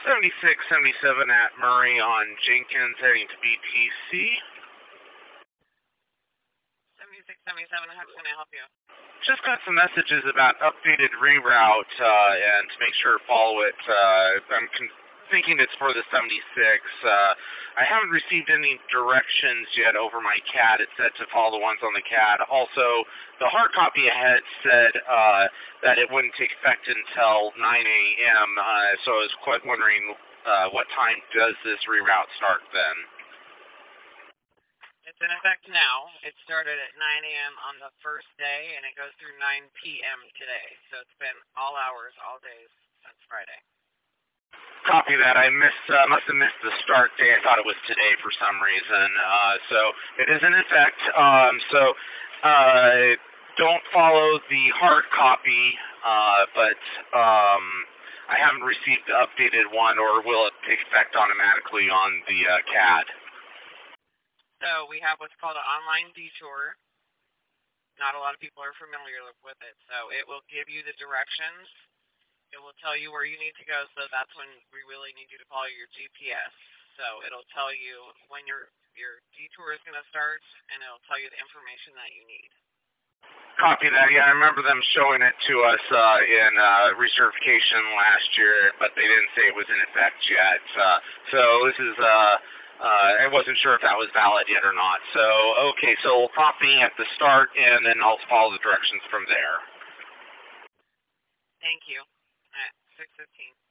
7677 at Murray on Jenkins heading to BTC. 7677, how can I help you? Just got some messages about updated reroute and to make sure to follow it. I'm thinking it's for the 76. I haven't received any directions yet over my CAD. It said to follow the ones on the CAD. Also, the hard copy ahead said that it wouldn't take effect until 9 a.m., so I was quite wondering what time does this reroute start then? It's in effect now. It started at 9 a.m. on the first day, and it goes through 9 p.m. today. So it's been all hours, all days since Friday. Copy that. I must have missed the start day. I thought it was today for some reason. So it is in effect. Don't follow the hard copy, but I haven't received the updated one, or will it take effect automatically on the CAD? So we have what's called an online detour. Not a lot of people are familiar with it. So it will give you the directions. It will tell you where you need to go. So that's when we really need you to follow your GPS. So it'll tell you when your detour is going to start, and it'll tell you the information that you need. Copy that. Yeah, I remember them showing it to us in recertification last year, but they didn't say it was in effect yet. So this is... I wasn't sure if that was valid yet or not. So, okay, so we'll copy at the start, and then I'll follow the directions from there. Thank you. At 6:15.